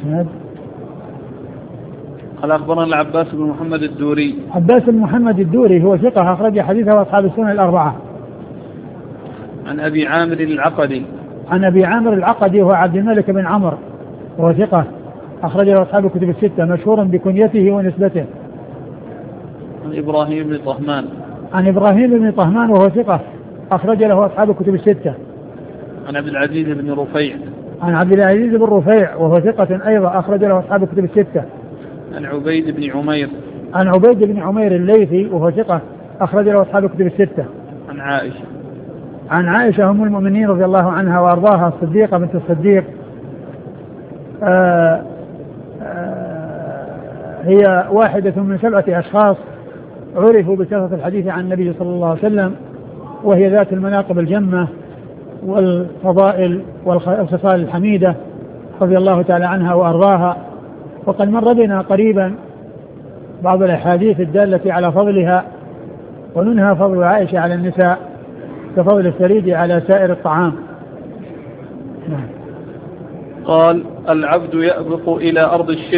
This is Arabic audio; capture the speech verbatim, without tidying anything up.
الإسناد. قال أخبرنا العباس بن محمد الدوري. عباس بن محمد الدوري هو ثقة أخرج حديثه أصحاب السنن الأربعة. عن أبي عامر العقدي. عن أبي عامر العقدي هو عبد الملك بن عمرو وهو ثقة أخرج له أصحاب الكتب الستة، مشهور بكنيته ونسبته. عن إبراهيم بن طهمان. عن إبراهيم بن طهمان وهو ثقة أخرج له أصحاب الكتب الستة. عن عبد العزيز بن رفيع. عن عبد العزيز بن رفيع وهو ثقة أيضا أخرج له أصحاب الكتب الستة. عن عبيد بن عمير. عن عبيد بن عمير الليثي وهو ثقة أخرج له أصحاب الكتب الستة. عن عائشة. عن عائشة أم المؤمنين رضي الله عنها وأرضاها الصديقة بنت الصديق. آآ آآ هي واحدة من سبعة أشخاص عرفوا بكثرة الحديث عن النبي صلى الله عليه وسلم، وهي ذات المناقب الجمة والفضائل والخصال الحميدة رضي الله تعالى عنها وأرضاها. وقد مر بنا قريبا بعض الأحاديث الدالة على فضلها، ومنها فضل عائشة على النساء كفضل الثريد على سائر الطعام. قال: العبد يأبق إلى أرض الشرك